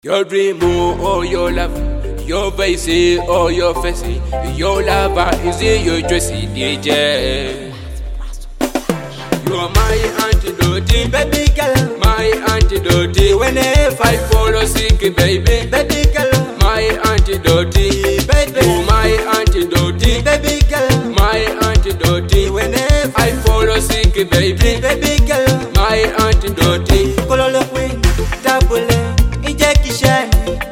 Your dream, oh, your love, your face, oh, your face, your lover is your dressy DJ. You are my antidote, baby girl, my antidote. Whenever I fall sick, baby, baby girl, my antidote, baby, you my antidote, baby girl, my antidote. Whenever I fall sick, baby, baby girl, my antidote. Kololo queen, double injection.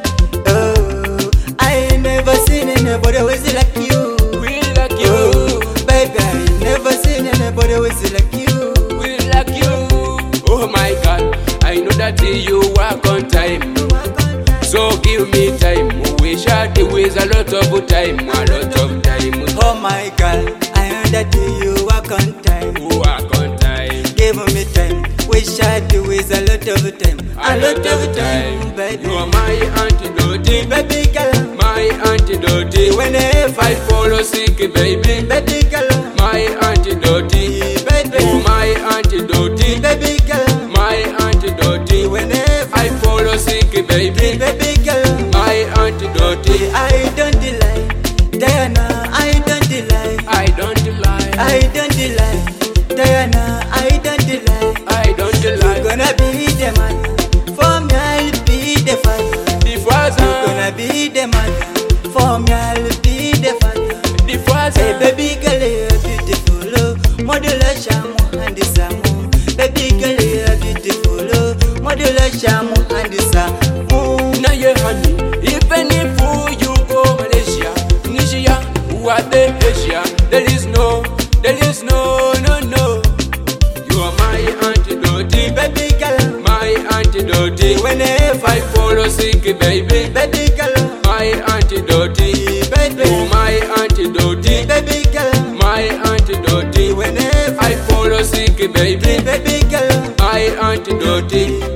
Oh, I ain't never seen anybody with like you. We like you, baby. I ain't never seen anybody with like you. We like you. Oh my God, I know that you work on time. So give me time. We shall do with a lot of time, a lot of time. Oh my God, I know that you work on time. Work on time. Give me time. We shall do with a lot of time. A lot of time, baby. You are my antidote, baby girl, my antidote. Whenever I fall sick, baby, baby girl, my antidote, baby, you my antidote, baby girl, my antidote. Whenever I fall sick, baby, baby girl, my antidote. I don't lie, Diana, I don't lie, I don't lie, I don't lie, Diana, I don't lie, I don't lie. You're gonna be the man, for me I'll be the father. The father, you're gonna be the man, for me I'll be the father. The father, hey, baby girl, you're beautiful, modula shamu and samu. Baby girl, you're beautiful, modula shamu and samu. Now you honey, even if you go Malaysia, Nigeria, what the Asia, there is no, no. You are my antidote, baby girl, my antidote. Whenever I fall sick, baby, baby girl, my antidote, baby, oh my antidote, baby girl, my antidote. Whenever I fall sick, baby, baby girl, my antidote.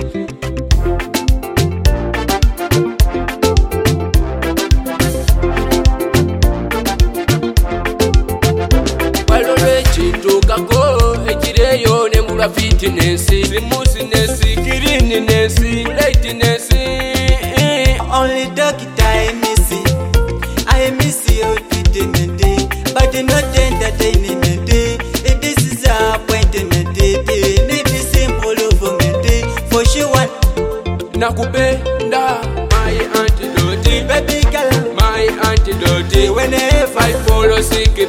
Ekireyo nembula fitness, smoothness, cleanness, lightness. Only doctor I miss you fitness, but not entertainment. This is a appointment. Need be simple for me, for sure. Nakupenda, my antidote, baby girl, my antidote. Whenever I fall sick,